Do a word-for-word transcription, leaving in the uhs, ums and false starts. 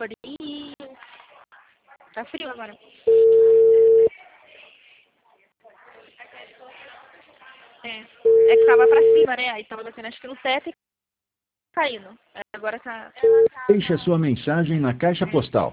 Frio. Tá frio agora. É. É que tava pra cima, né? Aí tava batendo acho que no teto e caindo. Agora tá... Deixe a sua mensagem na caixa postal